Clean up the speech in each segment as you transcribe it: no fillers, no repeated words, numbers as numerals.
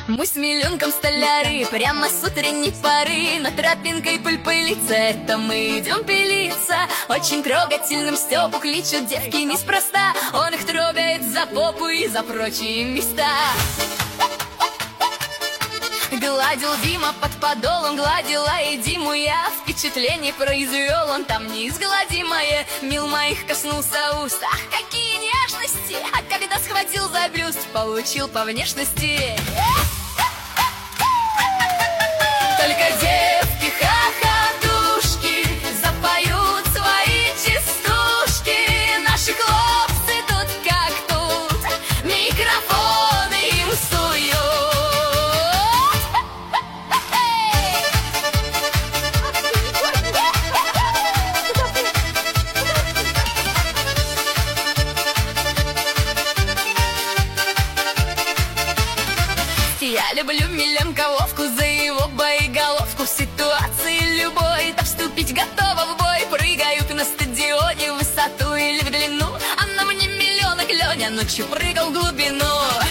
Мы с Миленком столяры, прямо с утренней поры над тропинкой пыль пылится, это мы идем пилиться. Очень трогательным Степу кличут девки неспроста, он их трогает за попу и за прочие места. Гладил Дима под подолом, гладила и Диму я. Впечатление произвел он там неизгладимое. Мил моих коснулся уст, ах, какие нежности! А когда схватил за бюст, получил по внешности. Только девки хохотушки запоют свои частушки. Наши хлопцы тут как тут, микрофоны им суют. Я люблю Миленка Вовку за его боеголовку. В ситуации любой, да вступить готова в бой. Прыгают на стадионе в высоту или в длину, а на мне миллионок Леня ночью прыгал в глубину.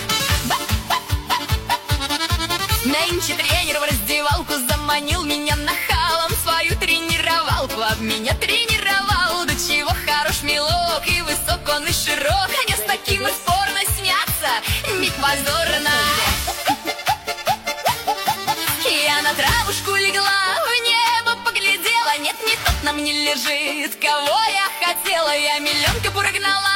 Нынче тренер в раздевалку заманил меня нахалом, свою тренировалку об меня тренировал. До чего хорош Милок, и высок он, и широк. Мне с таким и спорно сняться, миг позорно. Я на травушку легла, в небо поглядела. Нет, не тот на мне лежит, кого я хотела. Я Миленка прогнала.